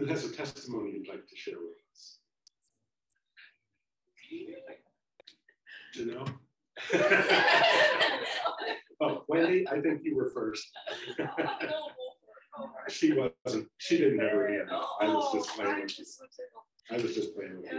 Who has a testimony you'd like to share with us? Janelle? Oh, Wendy, I think you were first. She wasn't. She didn't have her hand up. I was just playing with you. I was just playing with you.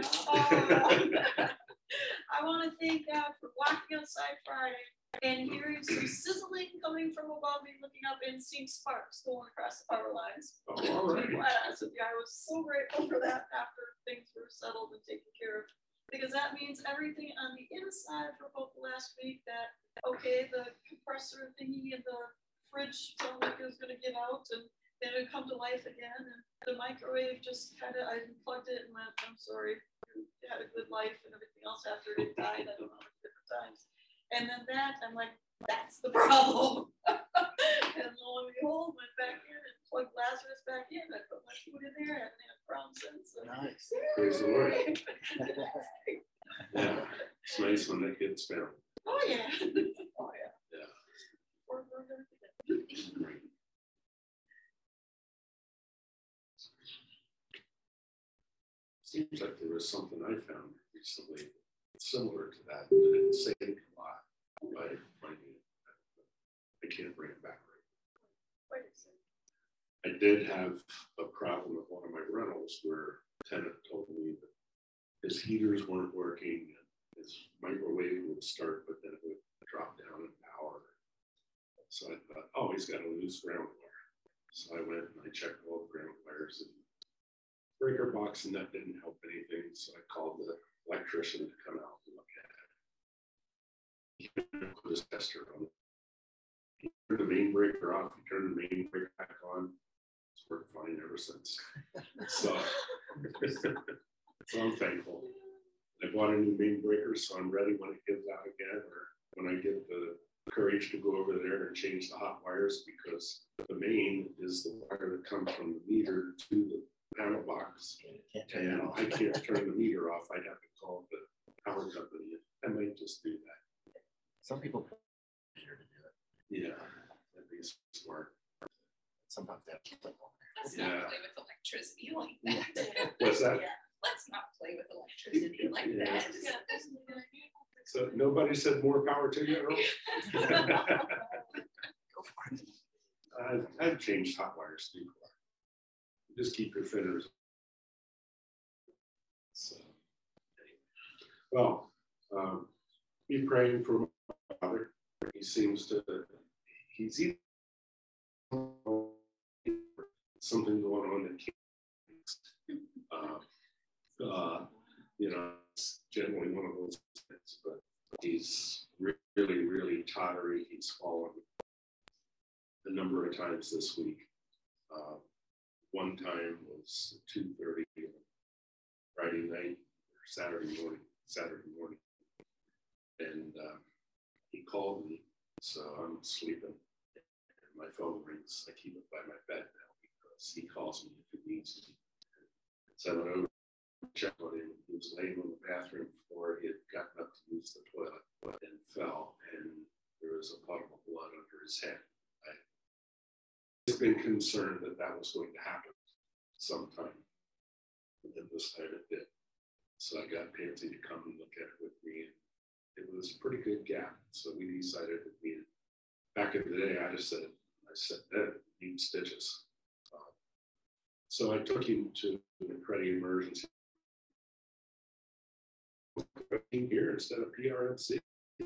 I want to thank God for walking outside Friday and hearing some sizzling coming from above me, looking up and seeing sparks going across the power lines. Oh, all right. I was so grateful for that after things were settled and taken care of, because that means everything on the inside for about the last week that, okay, the compressor thingy in the fridge felt like it was going to get out and then it would come to life again. And the microwave just kind of, I unplugged it and went, I'm sorry, you had a good life and everything else after it died. I don't know, different times. And then that, I'm like, that's the problem. And lo and behold, went back in and plugged Lazarus back in. I put my food in there. I haven't had a problem since. So. Nice. Praise the Lord. Yeah, it's nice when that gets found. Oh, yeah. Oh, yeah. Yeah. Seems like there was something I found recently similar to that. It didn't say a lot. I can't bring it back right. I did have a problem with one of my rentals where a tenant told me that his heaters weren't working and his microwave would start, but then it would drop down in power. So I thought, oh, he's got a loose ground wire. So I went and I checked all the ground wires and breaker box, and that didn't help anything. So I called the electrician to come out and look at it. He put his tester on. He turned the main breaker off. He turned the main breaker back on. It's worked fine ever since. So I'm thankful. I bought a new main breaker, so I'm ready when it gives out again, or when I get the courage to go over there and change the hot wires, because the main is the wire that comes from the meter to the panel box, and I can't turn the meter off. I'd have to call the power company. I might just do that. Some people here to do it. Yeah, that'd be smart. Sometimes they have to play on there. Let's not play with electricity like that. What's that? Yeah. Let's not play with electricity like that. So nobody said more power to you, Earl? Go for it. I've changed hot wires before. Just keep your fingers. So, well, be praying for my father. He seems to, he's either something going on that can't, you know, it's generally one of those things, but he's really, really tottery. He's fallen a number of times this week. One time was 2:30 Friday night or Saturday morning. And he called me, so I'm sleeping. And my phone rings. I keep it by my bed now because he calls me if he needs me. So I went over to check on him. He was laying on the bathroom floor. He had gotten up to use the toilet and fell, and there was a puddle of blood under his head. I've been concerned that that was going to happen sometime, and then this time it did. So I got Pansy to come and look at it with me, and it was a pretty good gap. So we decided that back in the day, I said, that need stitches. So I took him to the Credit Emergency here instead of PRMC.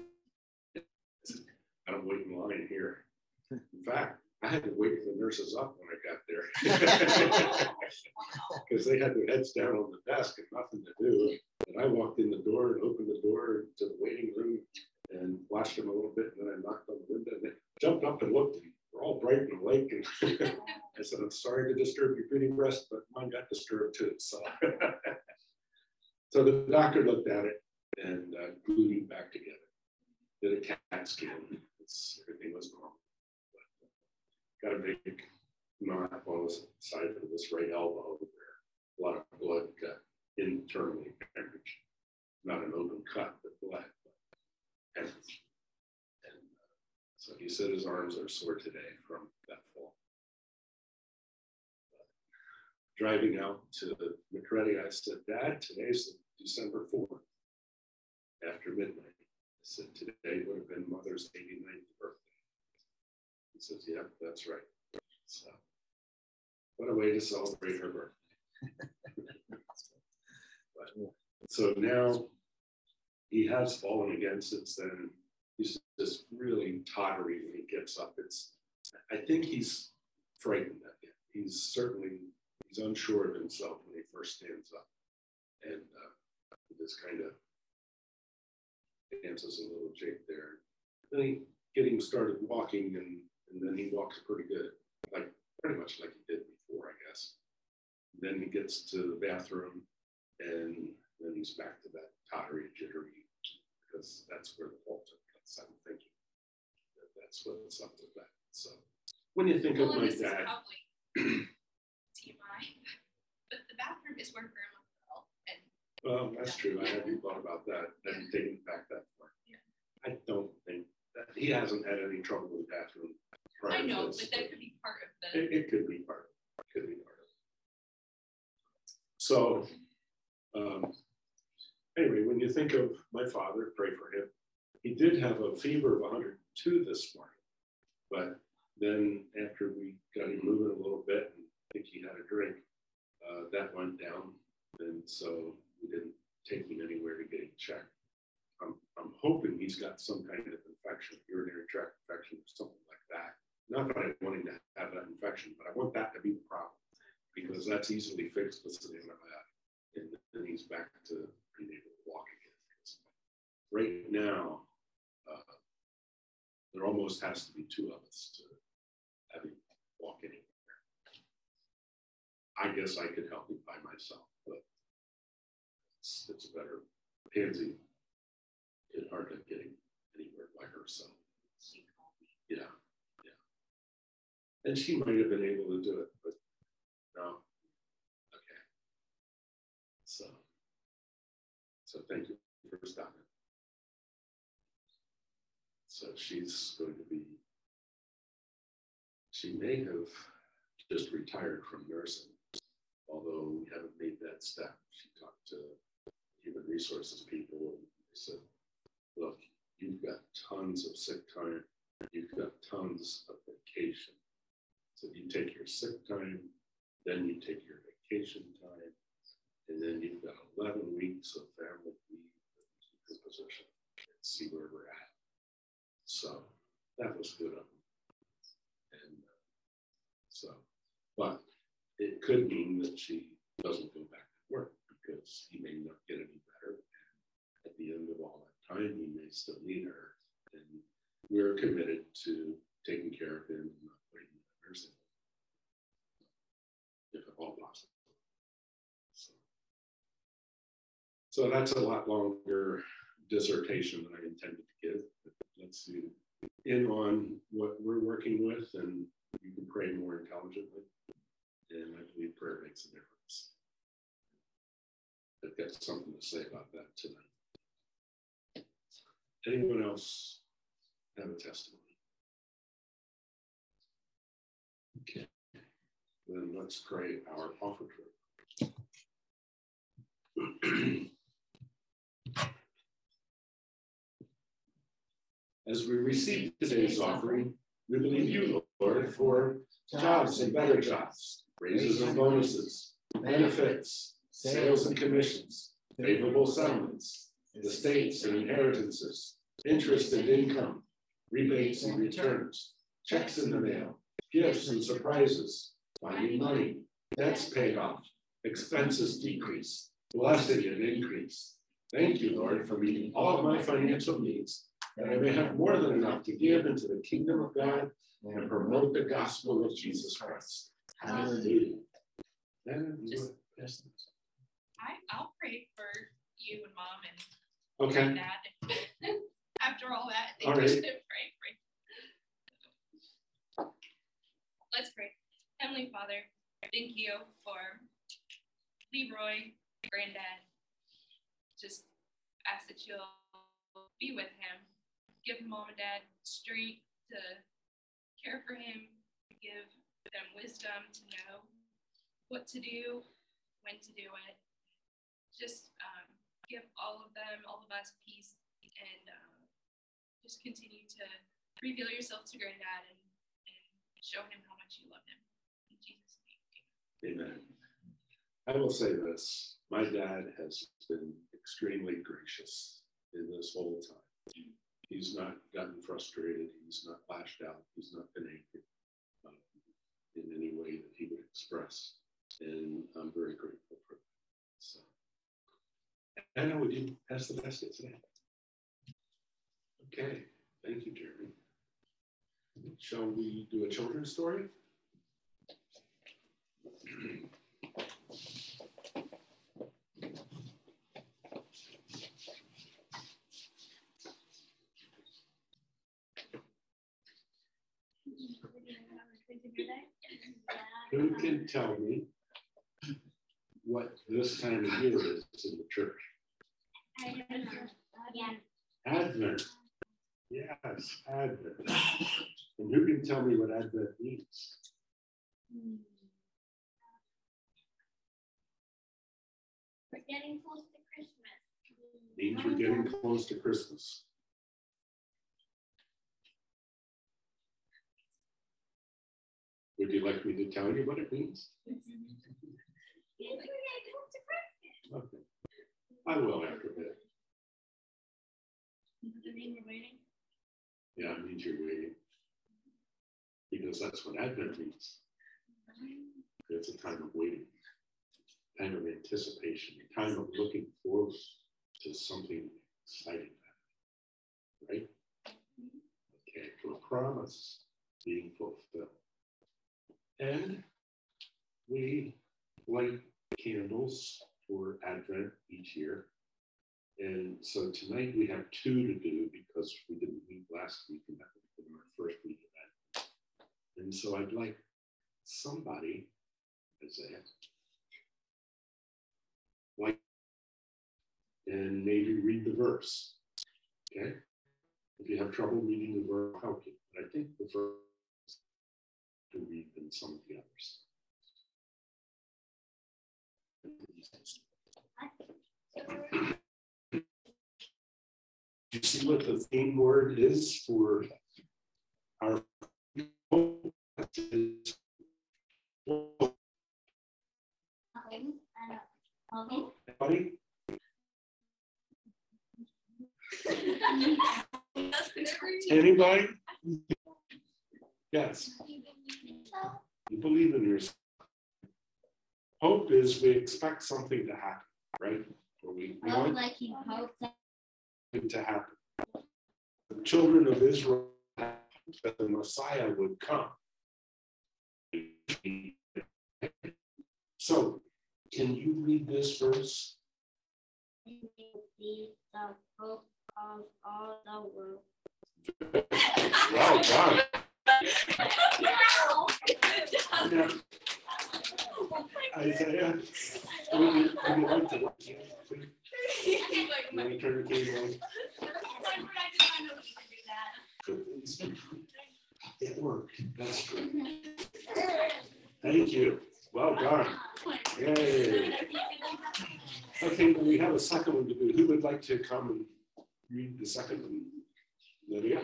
I don't wait in line here. In fact, I had to wake the nurses up when I got there because they had their heads down on the desk and nothing to do. And I walked in the door and opened the door to the waiting room and watched them a little bit. And then I knocked on the window and they jumped up and looked. And we're all bright and awake. And I said, I'm sorry to disturb your feeding rest, but mine got disturbed too. So, so the doctor looked at it and glued him back together. Did a CAT scan. Everything was normal. Got a big knot on the side of this right elbow where a lot of blood got internally hemorrhaged. Not an open cut, but blood. And so he said his arms are sore today from that fall. driving out to McCready, I said, Dad, today's December 4th, after midnight. I said, today would have been Mother's 89th birthday. He says, yep, that's right. So, what a way to celebrate her birthday. So now he has fallen again since then. He's just really tottery when he gets up. I think he's frightened of it. He's unsure of himself when he first stands up. And he just kind of dances a little jig there. Then he getting started walking, and then he walks pretty good, like pretty much like he did before, I guess. Then he gets to the bathroom, and then he's back to that tottery, jittery, because that's where the fault comes. I'm thinking that's what's up with that. So when you think of my dad, probably TMI, but the bathroom is where Grandma fell, and well, that's true. I hadn't thought about that. I hadn't taken it back that far. Yeah. I don't think that he hasn't had any trouble with the bathroom. I know, but that could be part of the. It could be part of it. Could be part of it. So, anyway, when you think of my father, pray for him. He did have a fever of 102 this morning, but then after we got him moving a little bit, and I think he had a drink, that went down, and so we didn't take him anywhere to get him checked. I'm hoping he's got some kind of infection, urinary tract infection or something like that. Not that I want him to have that infection, but I want that to be the problem, because that's easily fixed with an antibiotic, and then he's back to being able to walk again. Right now, there almost has to be two of us to have him walk anywhere. I guess I could help him by myself, but it's better. Pansy could hardly get him anywhere by herself. Yeah. And she might have been able to do it, but no. Okay. So thank you for stopping. So she's going to be, she may have just retired from nursing, although we haven't made that step. She talked to human resources people, and they said, look, you've got tons of sick time, you've got tons of vacation. So you take your sick time, then you take your vacation time, and then you've got 11 weeks of family leave position and see where we're at. So that was good of them. And but it could mean that she doesn't go back to work because he may not get any better. And at the end of all that time, he may still need her. And we're committed to taking care of him and not putting him in nursing, if at all possible. So that's a lot longer dissertation than I intended to give. But let's see in on what we're working with, and you can pray more intelligently. And I believe prayer makes a difference. I've got something to say about that tonight. Anyone else have a testimony? Okay. Then let's pray our offertory. As we receive today's offering, we believe you, Lord, for jobs and better jobs, raises and bonuses, benefits, sales and commissions, favorable settlements, estates and inheritances, interest and income, rebates and returns, checks in the mail, gifts and surprises, finding money, debts paid off, expenses decrease, blessing and increase. Thank you, Lord, for meeting all of my financial needs, that I may have more than enough to give into the kingdom of God and promote the gospel of Jesus Christ. Hallelujah. I'll pray for you and Mom and Dad. After all that, they just pray. Let's pray. Heavenly Father, thank you for Leroy, Granddad. Just ask that you'll be with him. Give Mom and Dad strength to care for him. Give them wisdom to know what to do, when to do it. Just give all of us peace, and just continue to reveal yourself to Granddad and show him how much you love him. In Jesus' name. Amen. I will say this, my dad has been extremely gracious in this whole time. He's not gotten frustrated, he's not lashed out, he's not been angry in any way that he would express. And I'm very grateful for that. So, Anna, would you pass the basket today? Okay, thank you, Jeremy. Shall we do a children's story? Who can tell me what this time of year is in the church? Advent. Yes, Advent. And who can tell me what Advent means? We're getting close to Christmas. Means we're getting close to Christmas. Would you like me to tell you what it means? Okay. I will after a bit. Does it mean we're waiting? Yeah, it means you're waiting. Because that's what Advent means. It's a time of waiting, time of anticipation, a time of looking forward to something exciting, right? Okay, to a promise being fulfilled. And we light candles for Advent each year. And so tonight we have 2 to do because we didn't meet last week, and that was our first week of Advent. And so I'd like somebody, Isaiah, like, and maybe read the verse. Okay? If you have trouble reading the verse, I'll help you. But I think the verse to read than some of the others. You see what the theme word is for our Anybody? Anybody? Yes. You believe in yourself. Hope is we expect something to happen, right? Or we want it to happen. The children of Israel hoped that the Messiah would come. So, can you read this verse? The hope of all the world. Well done. Yeah. Isaiah, would you like to look here, please? Let me turn the cable on. It worked. That's good. Thank you. Well done. Yay. Okay, well, we have a second one to do. Who would like to come and read the second one? Lydia?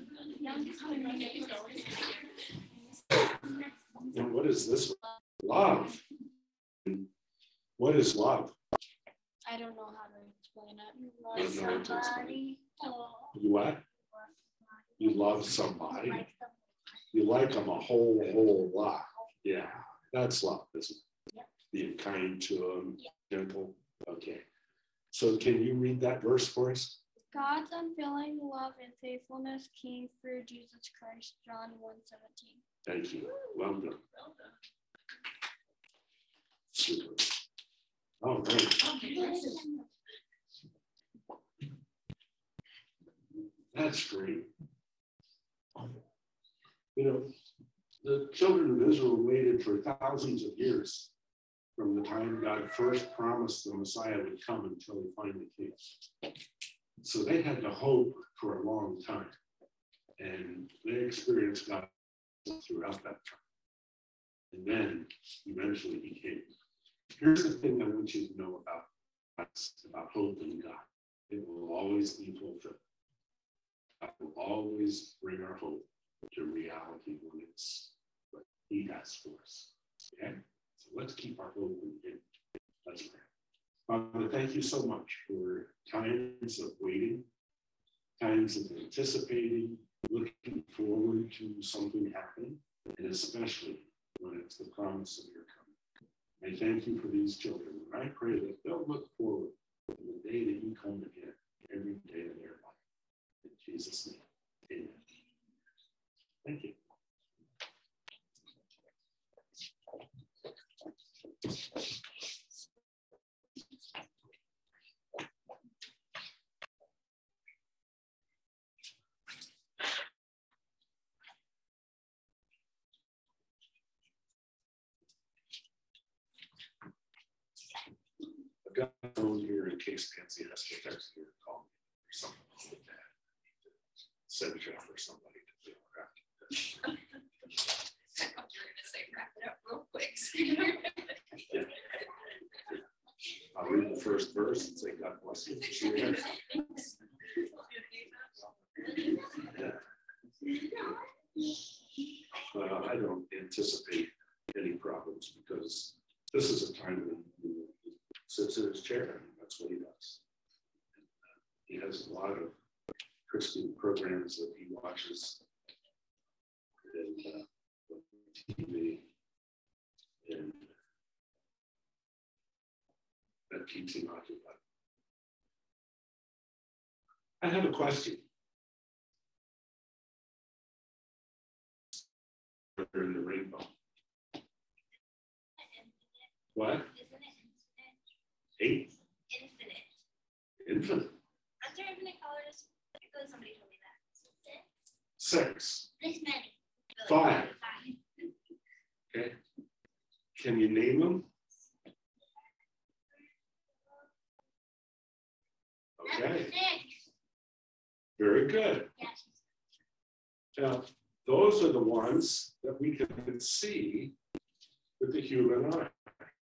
And what is this? Love. What is love? I don't know how to explain it. You love somebody. You what? You love somebody. You like them a whole lot. Yeah, that's love, isn't it? Yep. Being kind to them, gentle. Okay. So can you read that verse for us? God's unfailing love and faithfulness came through Jesus Christ, John 1:17. Thank you. Well done. Super. All right. That's great. You know, the children of Israel waited for thousands of years from the time God first promised the Messiah would come until he finally came. So they had to hope for a long time. And they experienced God throughout that time. And then eventually he came. Here's the thing I want you to know about us, about hope in God. It will always be fulfilled. God will always bring our hope to reality when it's what he has for us. Okay? So let's keep our hope in him. Let's pray. Father, thank you so much for times of waiting, times of anticipating, looking forward to something happening, and especially when it's the promise of your coming. I thank you for these children, and I pray that they'll look forward to the day that you come again, every day of their life. In Jesus' name, amen. Thank you. I've got a phone here in case Nancy has to text me or call me or something like that. Send it for somebody to do it. I thought you were going to say wrap it up real quick. Yeah. I'll read the first verse and say, God bless you. I don't anticipate any problems because this is a time when he sits in his chair and that's what he does. He has a lot of Christian programs that he watches and TV, and that keeps him occupied. I have a question. In the rainbow. What? Isn't it infinite? 8? Infinite. Infinite. Aren't there infinite colors? I feel like somebody told me that. 6. This many. 5. Okay. Can you name them? Okay. 6. Very good. Yes. Now, those are the ones that we can see with the human eye.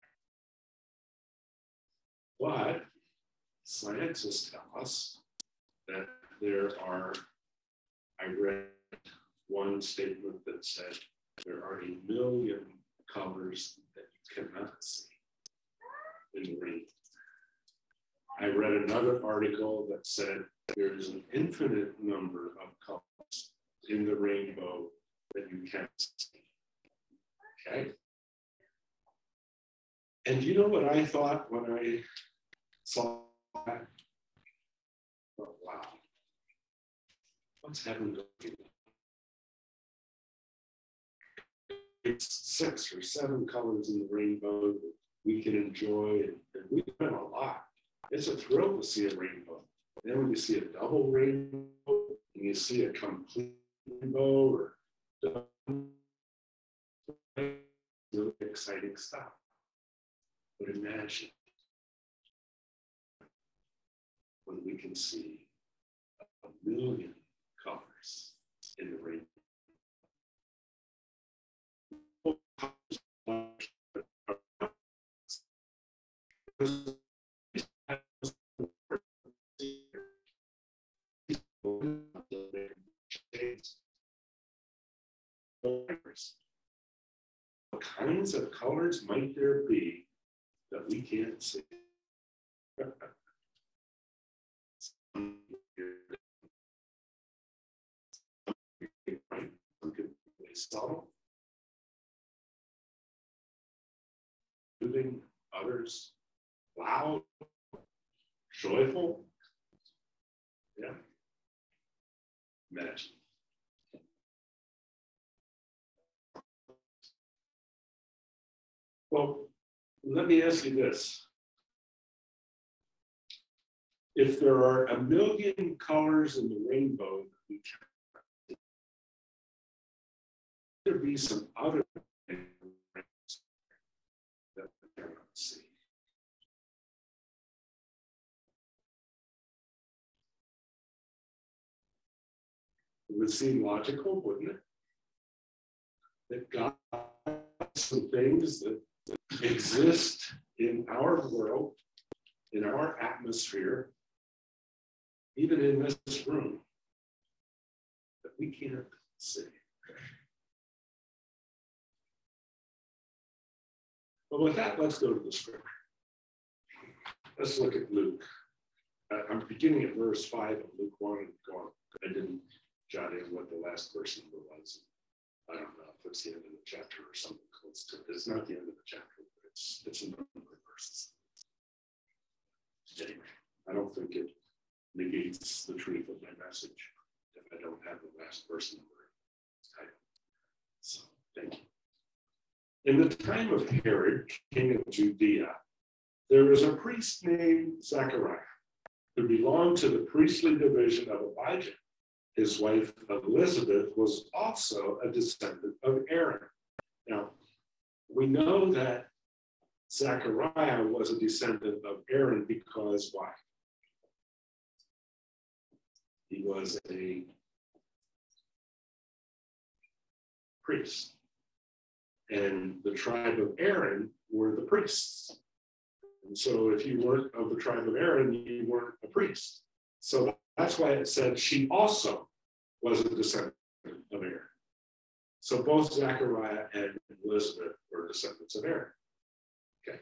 But scientists tell us that there are, I read one statement that said there are 1 million colors that you cannot see in the rainbow. I read another article that said there's an infinite number of colors in the rainbow that you can't see. Okay? And you know what I thought when I saw that? Oh, wow. What's heaven going to be? It's 6 or 7 colors in the rainbow that we can enjoy, and we've done a lot. It's a thrill to see a rainbow. Then when you see a double rainbow, and you see a complete rainbow, or really exciting stuff. But imagine when we can see 1 million colors in the rainbow. What kinds of colors might there be that we can't see? Subtle, moving, others loud, joyful. Yeah. Imagine. Well, let me ask you this. If there are 1 million colors in the rainbow, there be some other things that we cannot see. It would seem logical, wouldn't it? That God some things that exist in our world, in our atmosphere, even in this room, that we can't see. But with that, let's go to the scripture. Let's look at Luke. I'm beginning at verse 5 of Luke 1 and going. I didn't jot in what the last verse number was. I don't know if it's the end of the chapter or something close to it. It's not the end of the chapter, but it's a number of verses. Anyway, I don't think it negates the truth of my message if I don't have the last verse number title. So, thank you. In the time of Herod, king of Judea, there was a priest named Zechariah who belonged to the priestly division of Abijah. His wife Elizabeth was also a descendant of Aaron. Now, we know that Zechariah was a descendant of Aaron because why? He was a priest. And the tribe of Aaron were the priests. And so if you weren't of the tribe of Aaron, you weren't a priest. So that's why it said she also was a descendant of Aaron. So both Zechariah and Elizabeth were descendants of Aaron. Okay.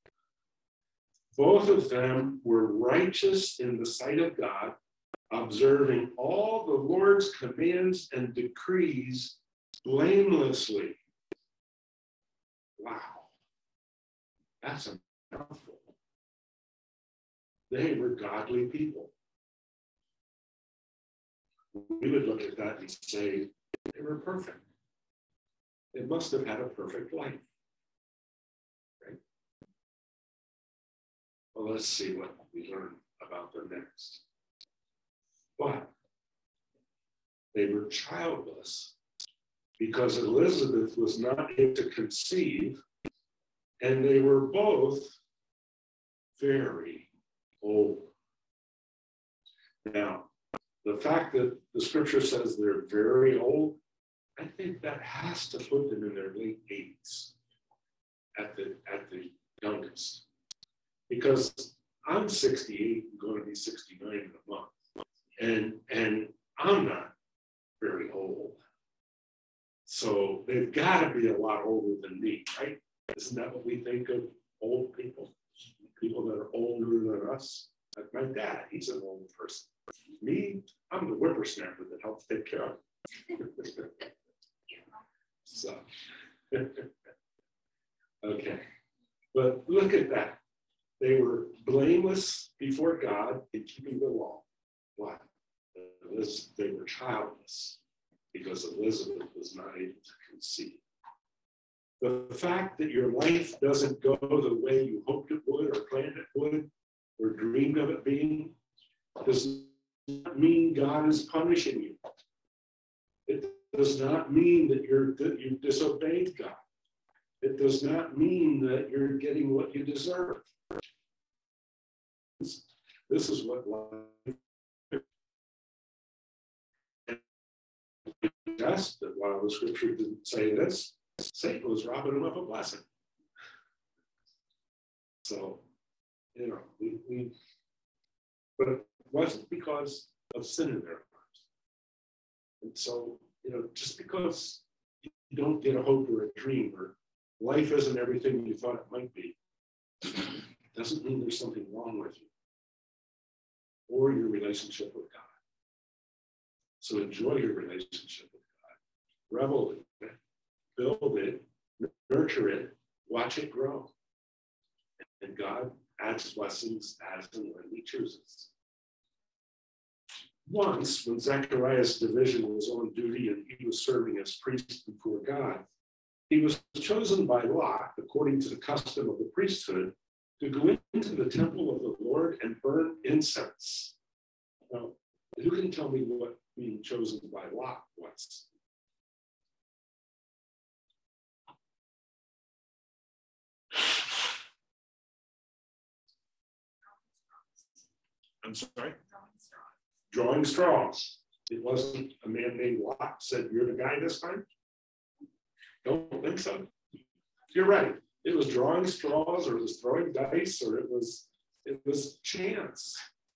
Both of them were righteous in the sight of God, observing all the Lord's commands and decrees blamelessly. Wow. That's a mouthful. They were godly people. We would look at that and say, they were perfect. They must have had a perfect life. Right? Well, let's see what we learn about them next. But they were childless because Elizabeth was not able to conceive, and they were both very old. Now, the fact that the scripture says they're very old, I think that has to put them in their late 80s at the youngest. Because I'm 68 and going to be 69 in a month. And I'm not very old. So they've got to be a lot older than me, right? Isn't that what we think of old people? People that are older than us? Like my dad, he's an old person. Me, I'm the whippersnapper that helps take care of him. So, okay. But look at that. They were blameless before God in keeping the law. Why? They were childless because Elizabeth was not able to conceive. The fact that your life doesn't go the way you hoped it would or planned it would or dreamed of it being does not mean God is punishing you. It does not mean that you disobeyed God. It does not mean that you're getting what you deserve. This is what life suggests that while the scripture didn't say this, Satan was robbing him of a blessing. So, you know, but it wasn't because of sin in their lives. And so, you know, just because you don't get a hope or a dream or life isn't everything you thought it might be, doesn't mean there's something wrong with you or your relationship with God. So enjoy your relationship with God. Revel in it, build it, nurture it, watch it grow. And God adds blessings as and when he chooses. Once, when Zechariah's division was on duty and he was serving as priest before God, he was chosen by lot, according to the custom of the priesthood, to go into the temple of the Lord and burn incense. Now, who can tell me what being chosen by lot was? I'm sorry? Drawing straws. It wasn't a man named Lot said, "You're the guy this time"? Don't think so. you're right. It was drawing straws, or it was throwing dice, or it was chance.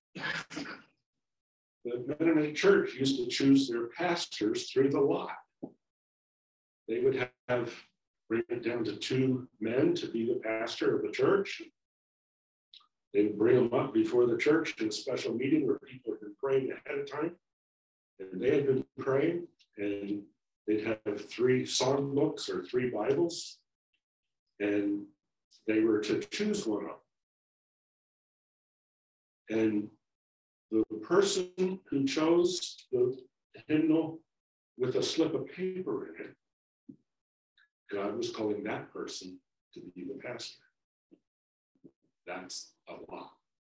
The Mennonite church used to choose their pastors through the lot. They would bring it down to 2 men to be the pastor of the church. They would bring them up before the church in a special meeting where people had been praying ahead of time. And they had been praying, and they'd have 3 songbooks or 3 Bibles, and they were to choose one of them. And the person who chose the hymnal with a slip of paper in it, God was calling that person to be the pastor. That's a lot.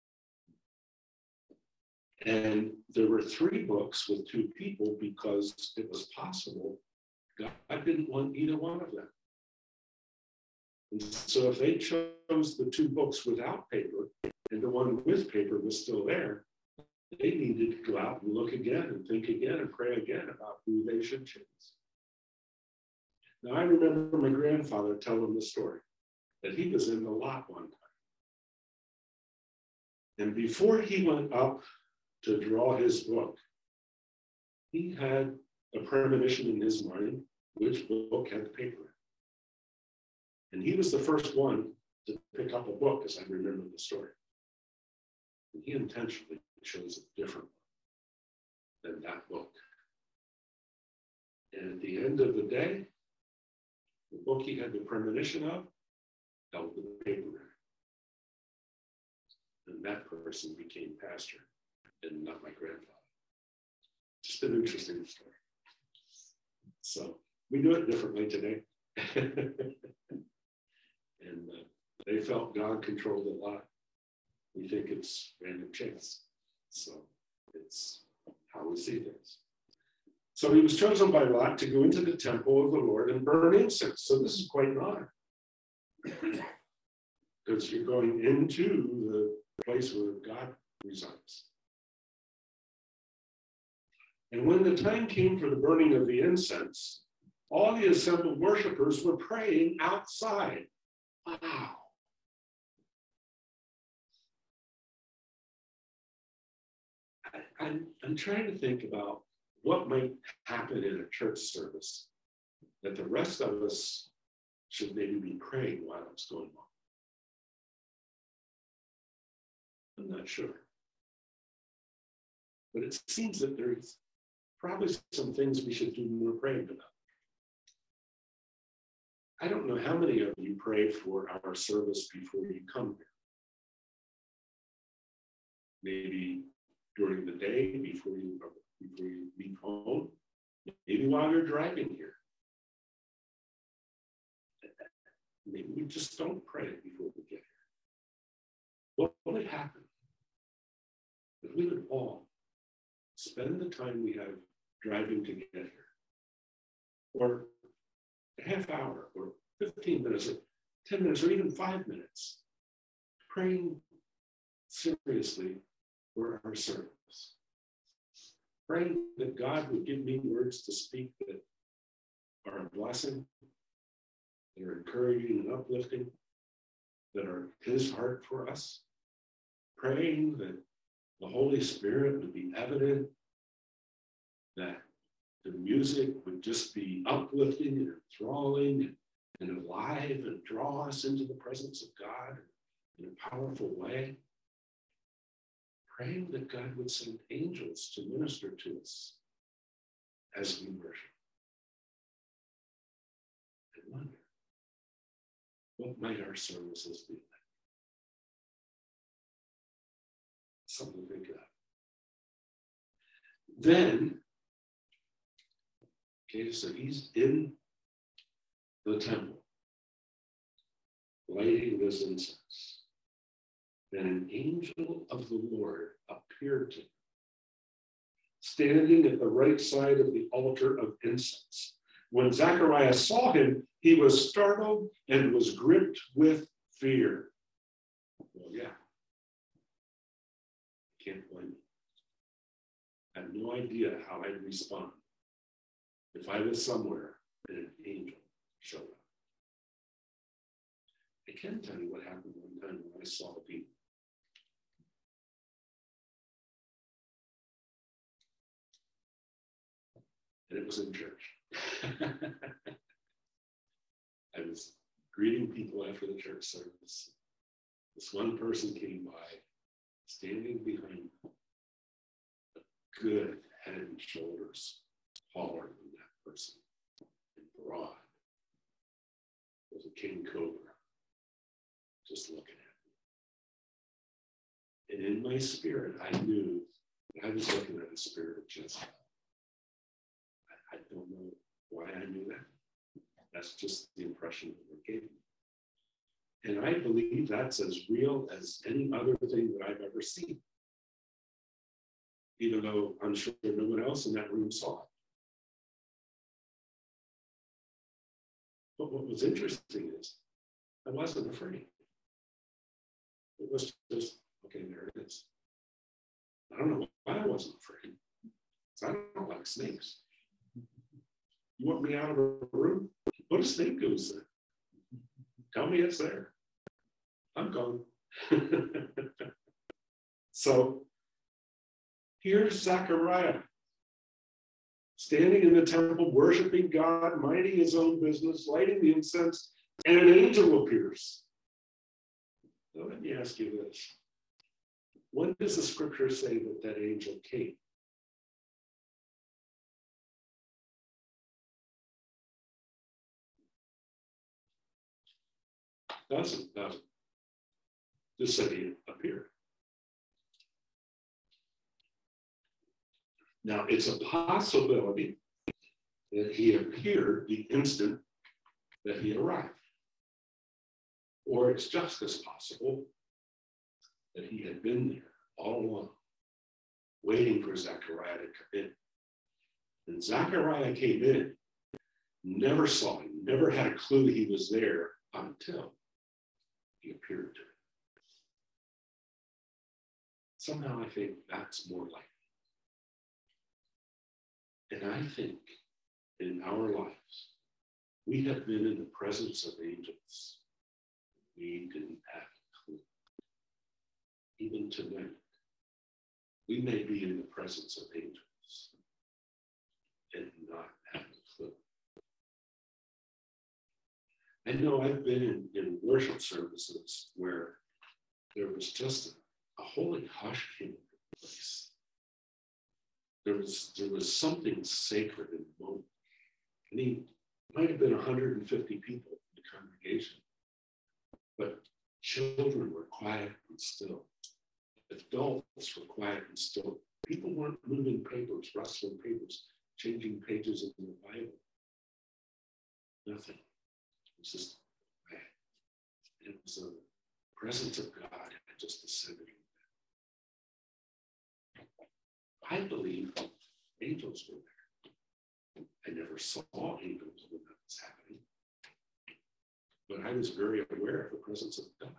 And there were 3 books with 2 people because it was possible God didn't want either one of them. And so if they chose the 2 books without paper and the one with paper was still there, they needed to go out and look again and think again and pray again about who they should choose. Now, I remember my grandfather telling the story that he was in the lot one time. And before he went up to draw his book, he had a premonition in his mind which book had the paper in. And he was the first one to pick up a book, as I remember the story. And he intentionally chose a different one than that book. And at the end of the day, the book he had the premonition of held the paper in. And that person became pastor, and not my grandfather. Just an interesting story. So we do it differently today. And they felt God controlled a lot. We think it's random chance. So it's how we see things. So he was chosen by Lot to go into the temple of the Lord and burn incense. So this is quite an honor. Because you're going into the place where God resides. And when the time came for the burning of the incense, all the assembled worshipers were praying outside. Wow. I'm trying to think about what might happen in a church service that the rest of us should maybe be praying while it's going on. I'm not sure. But it seems that there's probably some things we should do more praying about. I don't know how many of you pray for our service before you come here. Maybe during the day, before you leave home, maybe while you're driving here. Maybe we just don't pray before we get here. What would happen if we would all spend the time we have driving to get here, or a half hour, or 15 minutes, or 10 minutes, or even 5 minutes, praying seriously for our service. Praying that God would give me words to speak that are a blessing, that are encouraging and uplifting, that are His heart for us. Praying that the Holy Spirit would be evident, that the music would just be uplifting and enthralling and alive and draw us into the presence of God in a powerful way. Praying that God would send angels to minister to us as we worship. I wonder, what might our services be like? Something to think about. Then, okay, so he's in the temple, lighting this incense. Then an angel of the Lord appeared to him, standing at the right side of the altar of incense. When Zacharias saw him, he was startled and was gripped with fear. Well, yeah. Can't blame me. I have no idea how I'd respond if I was somewhere and an angel showed up. can tell you what happened one time when I saw people. And it was in church. I was greeting people after the church service. This one person came by, standing behind a good head and shoulders taller than that person, and broad. It was a king cobra, just looking at me. And in my spirit, I knew that I was looking at the spirit of Jezebel. I don't know why I knew that. That's just the impression that it gave me. And I believe that's as real as any other thing that I've ever seen. Even though I'm sure no one else in that room saw it. But what was interesting is I wasn't afraid. It was just, okay, there it is. I don't know why I wasn't afraid. I don't like snakes. You want me out of a room? Put a snake goose there. Tell me it's there. I'm gone. So here's Zechariah standing in the temple, worshiping God, minding his own business, lighting the incense, and an angel appears. Now let me ask you this. When does the scripture say that that angel came? Doesn't. Just said he appeared. Now, it's a possibility that he appeared the instant that he arrived. Or it's just as possible that he had been there all along, waiting for Zechariah to come in. And Zechariah came in, never saw him, never had a clue he was there until he appeared to him. Somehow I think that's more likely. And I think in our lives, we have been in the presence of angels we didn't have a clue. Even tonight, we may be in the presence of angels and not have a clue. I know I've been in worship services where there was just a holy hush in the place. There was something sacred in the moment. I mean, it might have been 150 people in the congregation, but children were quiet and still. Adults were quiet and still. People weren't moving papers, rustling papers, changing pages in the Bible. Nothing. It was just quiet. It was the presence of God had just descended. I believe angels were there. I never saw angels when that was happening, but I was very aware of the presence of God.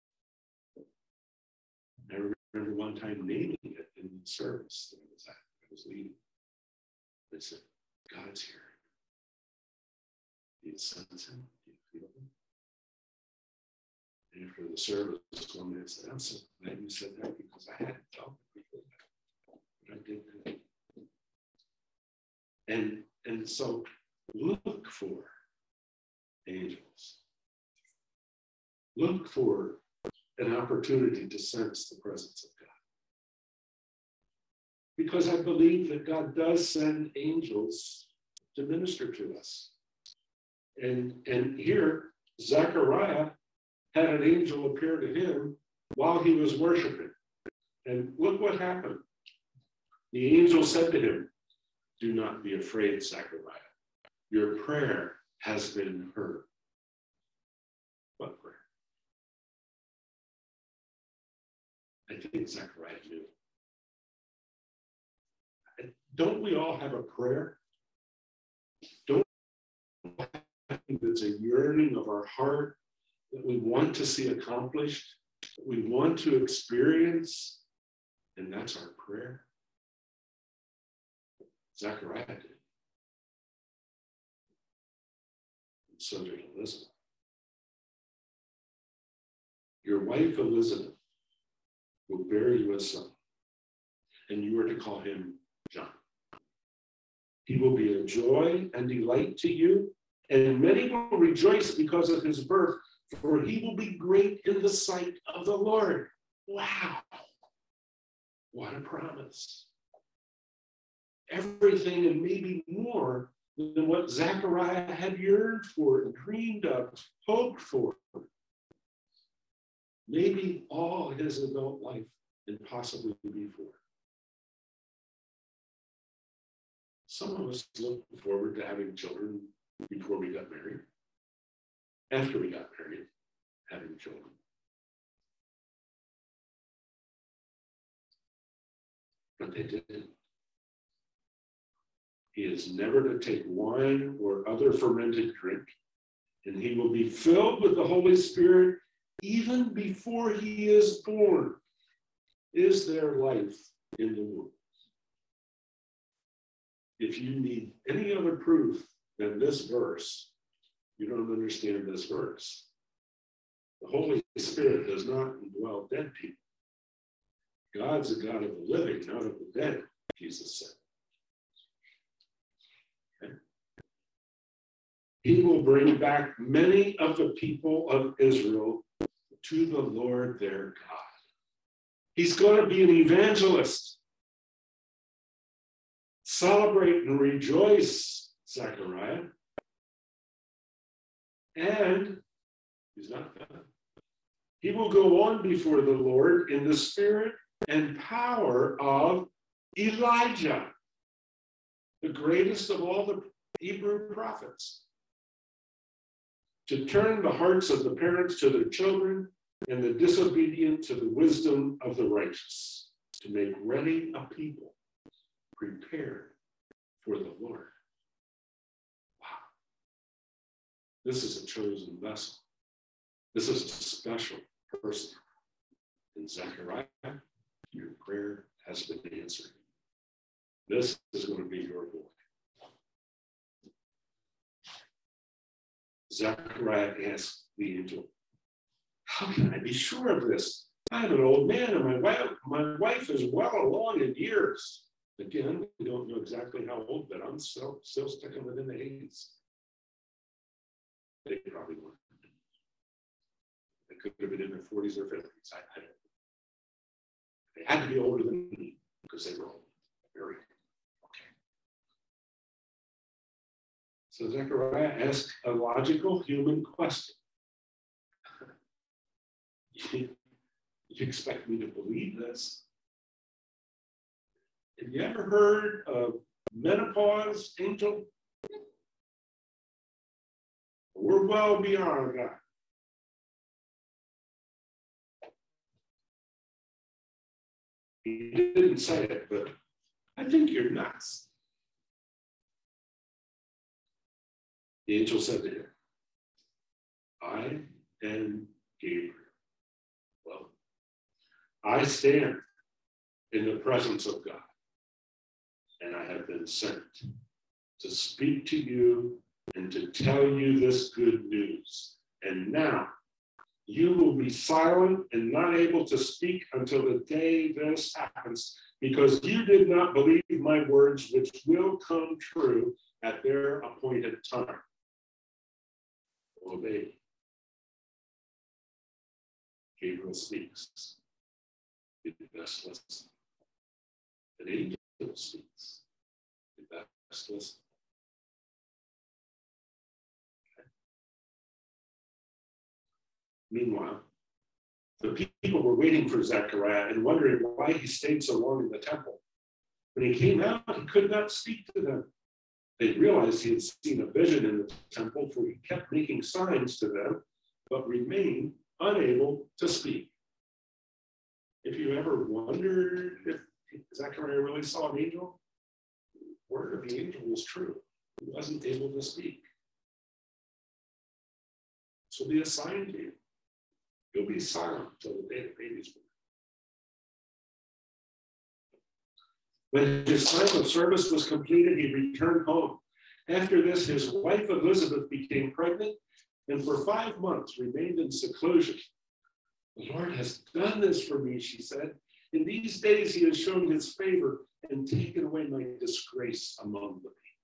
I remember one time naming it in the service that I was leading. I said, God's here. Do you sense him? Do you feel him? And after the service, one man said, I'm so glad you said that because I hadn't felt it before. But I did that. And so look for angels. Look for an opportunity to sense the presence of God. Because I believe that God does send angels to minister to us. And here, Zechariah had an angel appear to him while he was worshiping. And look what happened. The angel said to him, do not be afraid, Zechariah. Your prayer has been heard. What prayer? I think Zechariah knew. Don't we all have a prayer? Don't we have there's a yearning of our heart that we want to see accomplished, that we want to experience, and that's our prayer? Zechariah did. And so did Elizabeth. Your wife Elizabeth will bear you a son, and you are to call him John. He will be a joy and delight to you, and many will rejoice because of his birth, for he will be great in the sight of the Lord. Wow. What a promise. Everything and maybe more than what Zechariah had yearned for and dreamed of, hoped for. Maybe all his adult life and possibly before. Some of us look forward to having children before we got married. After we got married, having children. But they didn't. He is never to take wine or other fermented drink, and he will be filled with the Holy Spirit even before he is born. Is there life in the womb? If you need any other proof than this verse, you don't understand this verse. The Holy Spirit does not indwell dead people. God's a God of the living, not of the dead, Jesus said. Okay. He will bring back many of the people of Israel to the Lord their God. He's going to be an evangelist. Celebrate and rejoice, Zechariah. And he's not done. He will go on before the Lord in the spirit and power of Elijah, the greatest of all the Hebrew prophets, to turn the hearts of the parents to their children and the disobedient to the wisdom of the righteous, to make ready a people prepared for the Lord. Wow. This is a chosen vessel. This is a special person. And Zechariah, your prayer has been answered. This is going to be your boy. Zechariah asked the angel, how can I be sure of this? I'm an old man and my wife is well along in years. Again, we don't know exactly how old, but I'm still sticking within the 80s. They probably weren't. They could have been in their 40s or 50s. I don't know. They had to be older than me because they were old. Very okay. So Zechariah asked a logical human question. You expect me to believe this? Have you ever heard of menopause, Angel? We're well beyond that. He didn't say it, but I think you're nuts. The angel said to him, I am Gabriel. Well, I stand in the presence of God, and I have been sent to speak to you and to tell you this good news. And now you will be silent and not able to speak until the day this happens, because you did not believe my words, which will come true at their appointed time. Obey. Gabriel speaks. You best listen. An angel speaks. You best listen. Okay. Meanwhile, the people were waiting for Zechariah and wondering why he stayed so long in the temple. When he came out, he could not speak to them. They realized he had seen a vision in the temple, for he kept making signs to them, but remained unable to speak. If you ever wondered if Zechariah really saw an angel, the word of the angel was true. He wasn't able to speak. This will be a sign to you. You'll be silent until the day the baby's born. When his time of service was completed, he returned home. After this, his wife Elizabeth became pregnant and for 5 months remained in seclusion. The Lord has done this for me, she said. In these days he has shown his favor and taken away my disgrace among the people.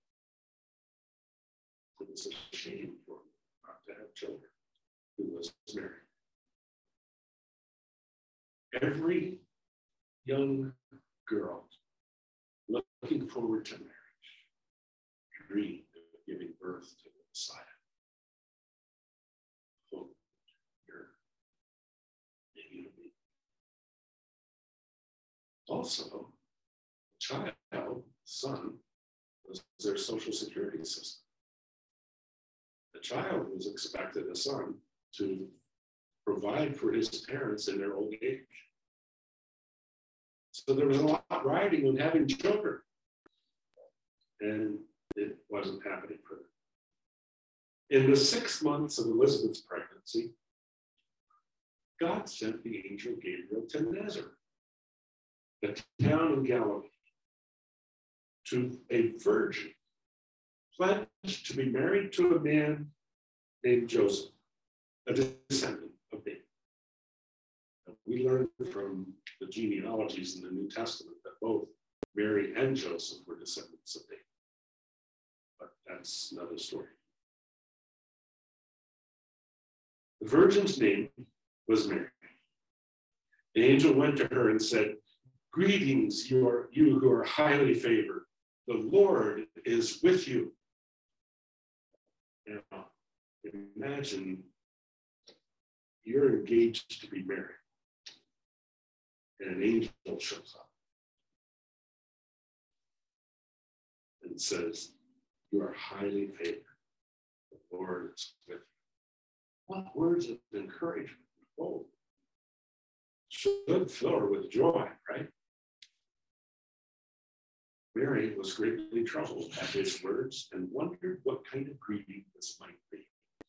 It was a shame for him not to have children who was married. Every young girl looking forward to marriage dreamed of giving birth to the Messiah. Hope you're maybe to be. Also, child, son, was their social security system. The child was expected, a son, to provide for his parents in their old age. So there was a lot riding on having children. And it wasn't happening for them. In the 6 months of Elizabeth's pregnancy, God sent the angel Gabriel to Nazareth, a town in Galilee, to a virgin pledged to be married to a man named Joseph, a descendant of David. We learn from the genealogies in the New Testament that both Mary and Joseph were descendants of David. But that's another story. The virgin's name was Mary. The angel went to her and said, "Greetings, you who are highly favored. The Lord is with you." Now, imagine you're engaged to be married, and an angel shows up and says, "You are highly favored. The Lord is with you." What words of encouragement and hope should fill her with joy, right? Mary was greatly troubled at his words and wondered what kind of greeting this might be.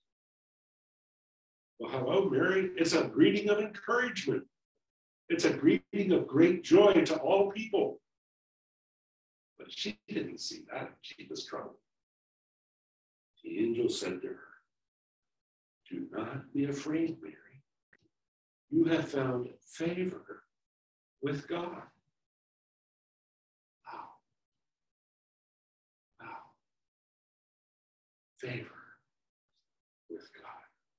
Well, hello, Mary. It's a greeting of encouragement. It's a greeting of great joy to all people. But she didn't see that. She was troubled. The angel said to her, "Do not be afraid, Mary. You have found favor with God." Wow. Wow. Favor with God.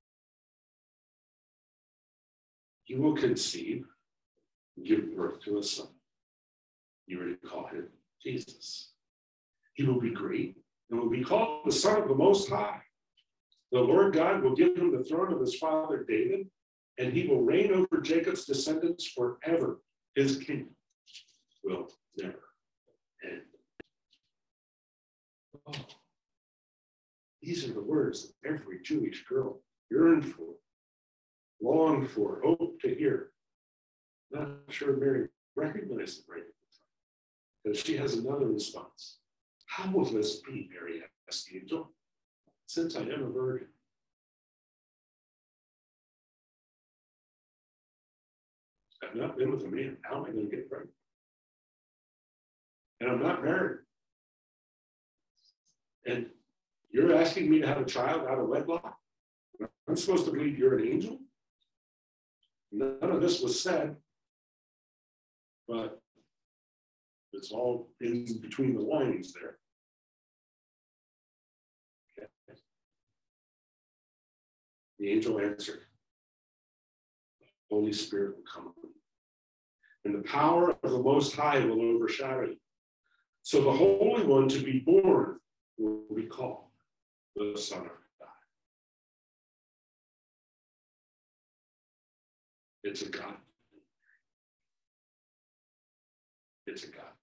You will conceive and give birth to a son. You are to call him Jesus. He will be great and will be called the Son of the Most High. The Lord God will give him the throne of his father David, and he will reign over Jacob's descendants forever. His kingdom will never end. Oh, these are the words that every Jewish girl yearned for, longed for, hoped to hear. Not sure Mary recognized it right at the time, because she has another response. "How will this be?" Mary asked the angel, "since I am a virgin?" I've not been with a man. How am I going to get pregnant? And I'm not married. And you're asking me to have a child out of wedlock? I'm supposed to believe you're an angel? None of this was said, but it's all in between the lines there. Okay. The angel answered, "The Holy Spirit will come on you, and the power of the Most High will overshadow you. So the Holy One to be born will be called the Son of God." It's a God. It's a God.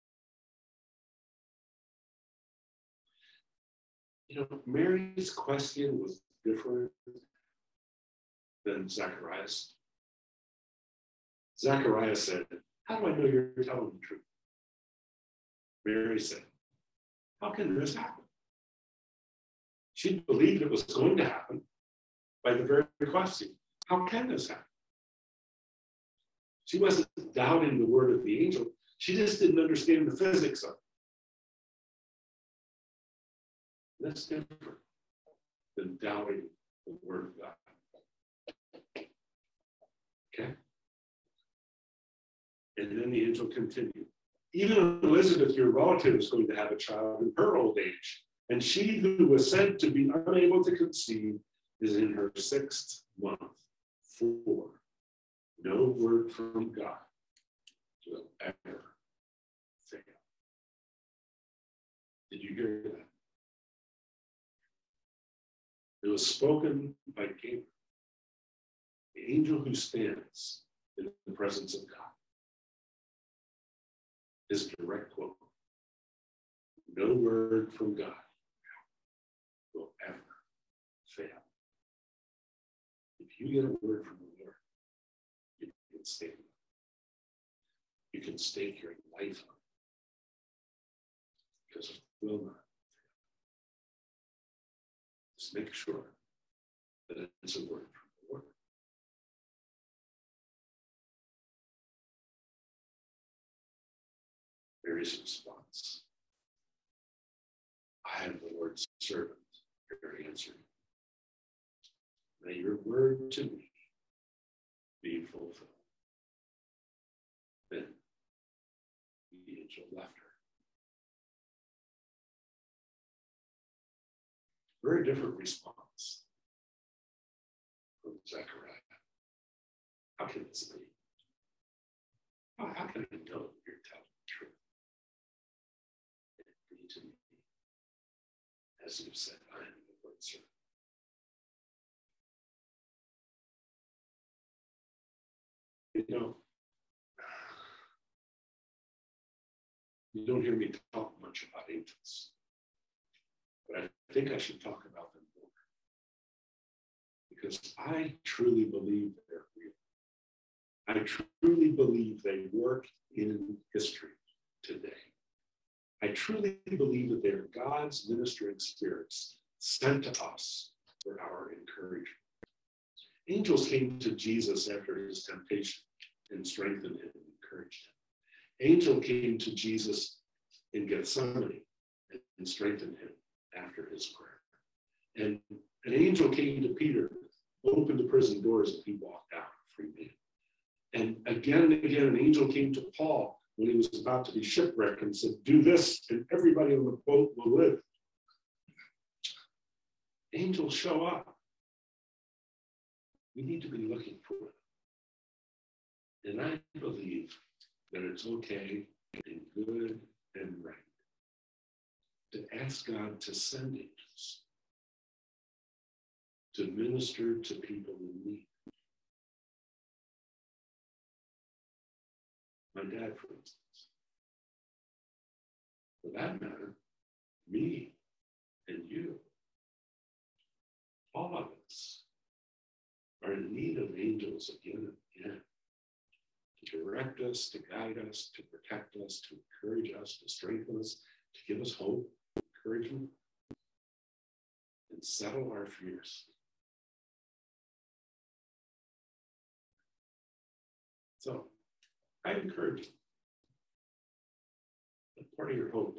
You know, Mary's question was different than Zacharias. Zacharias said, "How do I know you're telling the truth?" Mary said, "How can this happen?" She believed it was going to happen by the very question, "How can this happen?" She wasn't doubting the word of the angel. She just didn't understand the physics of it. That's different than doubting the word of God. Okay? And then the angel continued. Even Elizabeth, your relative, is going to have a child in her old age. And she who was said to be unable to conceive is in her 6th month. For no word from God will ever fail. Did you hear that? It was spoken by Gabriel, the angel who stands in the presence of God. His direct quote. No word from God will ever fail. If you get a word from the Lord, you can stand. You can stake your life on it because it will not fail. Just make sure that it's a word from the Lord. Mary's response. I am the Lord's servant, Mary answered. May your word to me be fulfilled. Then the angel left her. Very different response from Zechariah. How can this be? How can I know that you're telling the truth? Be to me, as you said, I am the Lord's servant. You know, you don't hear me talk much about angels, but I think I should talk about them more because I truly believe they're real. I truly believe they work in history today. I truly believe that they are God's ministering spirits sent to us for our encouragement. Angels came to Jesus after his temptation and strengthened him and encouraged him. Angel came to Jesus in Gethsemane and strengthened him after his prayer. And an angel came to Peter, opened the prison doors, and he walked out a free man. And again, an angel came to Paul when he was about to be shipwrecked and said, do this and everybody on the boat will live. Angels show up. We need to be looking for them. And I believe that it's okay and good and right to ask God to send angels to minister to people in need. My dad, for instance. For that matter, me and you, all of us are in need of angels again and again to direct us, to guide us, to protect us, to encourage us, to strengthen us, to give us hope, encouragement, and settle our fears. So, I encourage you that part of your hope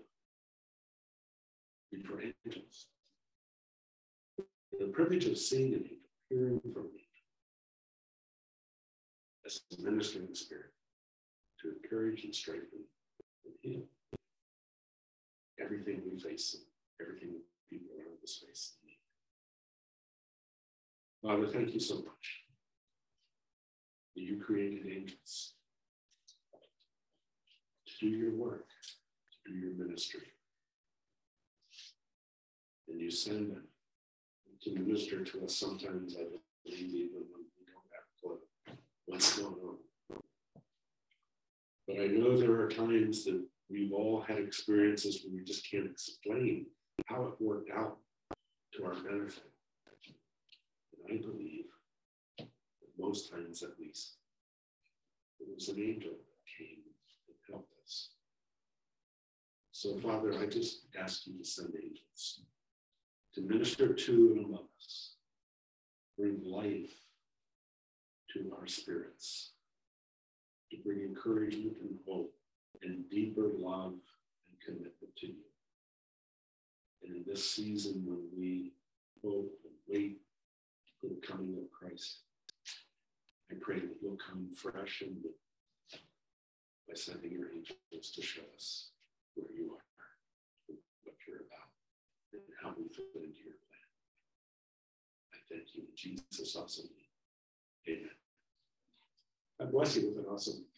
be for angels. The privilege of seeing an angel, hearing from an angel, as a ministering spirit to encourage and strengthen and heal everything we face and everything people around us face and need. Father, thank you so much that you created angels to do your work, to do your ministry. And you send them to minister to us sometimes, I believe, even when we don't have a clue what's going on. But I know there are times that we've all had experiences where we just can't explain how it worked out to our benefit. And I believe that most times at least, it was an angel that came and helped us. So Father, I just ask you to send angels to minister to and among us, bring life to our spirits, to bring encouragement and hope and deeper love and commitment to you. And in this season when we hope and wait for the coming of Christ, I pray that you'll come fresh and new by sending your angels to show us where you are, what you're about, and how we fit into your plan. I thank you in Jesus' awesome name. Amen. God bless you with an awesome